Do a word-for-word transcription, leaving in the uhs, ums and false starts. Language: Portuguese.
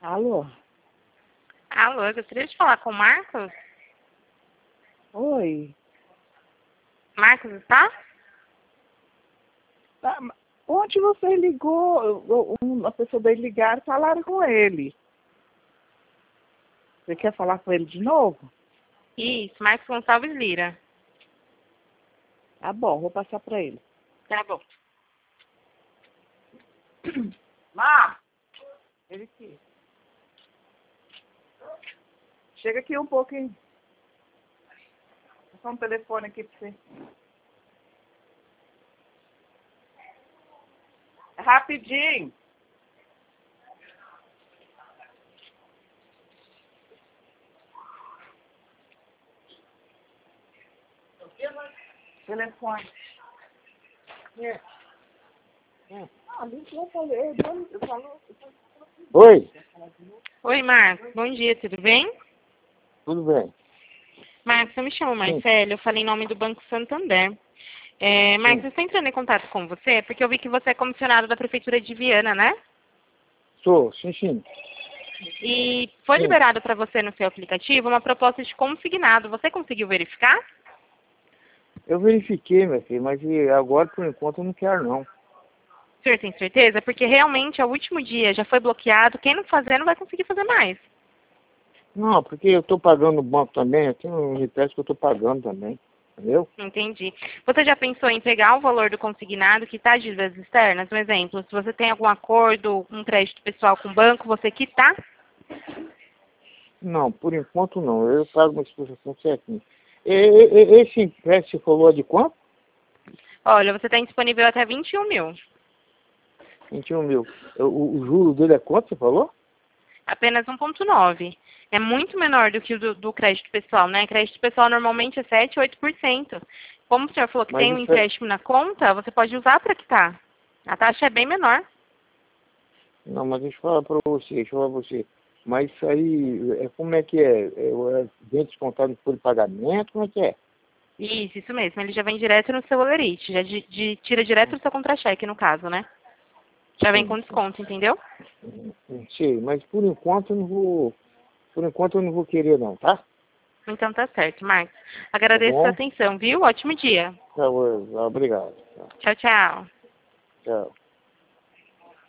Alô? Alô, eu gostaria de falar com o Marcos. Oi. Marcos está? Ah, ma- Ontem você ligou, o- uma pessoa veio ligar e falaram com ele. Você quer falar com ele de novo? Isso, Marcos Gonçalves Lira. Tá bom, vou passar para ele. Tá bom. Má! Ele aqui. Chega aqui um pouquinho. Vou passar um telefone aqui para você. É rapidinho. Telefone. É. É. Ah, eu falei, eu falou. Oi, Oi, Marcos. Bom dia, tudo bem? tudo bem? Marcos, eu me chamo Marcelo, eu falei em nome do Banco Santander. É, Marcos, Sim. eu estou entrando em contato com você porque eu vi que você é comissionado da Prefeitura de Viana, né? Sou, sim, sim. E foi Sim. liberado para você no seu aplicativo uma proposta de consignado. Você conseguiu verificar? Eu verifiquei, meu filho, mas e agora, por enquanto, eu não quero, não. O senhor tem certeza? Porque realmente é o último dia, já foi bloqueado. Quem não fazer não vai conseguir fazer mais. Não, porque eu estou pagando no banco também, eu tenho um empréstimo que eu estou pagando também, entendeu? Entendi. Você já pensou em pegar o valor do consignado que está de dívidas externas? Um exemplo, se você tem algum acordo, um crédito pessoal com o banco, você quitar? Não, por enquanto não, eu pago uma exposição certinho. E, e- e- esse empréstimo você falou de quanto? Olha, você tem disponível até vinte e um mil. vinte e um mil. O, o, o juro dele é quanto, você falou? Apenas um vírgula nove. É muito menor do que o do, do crédito pessoal, né? Crédito pessoal normalmente é sete, oito por cento. Como o senhor falou que Mas tem um isso é... empréstimo na conta, você pode usar para quitar. A taxa é bem menor. Não, mas deixa eu falar para você, deixa eu falar pra você. Mas isso aí, é, como é que é? É, é bem descontado por pagamento, como é que é? Isso, isso mesmo. Ele já vem direto no seu Olerite. Já de, de- tira direto do seu contra-cheque, no caso, né? Já vem Sim, com desconto, entendeu? sim, sei, mas por enquanto eu não vou, por enquanto eu não vou querer não, tá? Então tá certo, Marcos. Tá Agradeço a sua bom? atenção, viu? Ótimo dia. Tá bom, obrigado. Tchau, tchau. Tchau.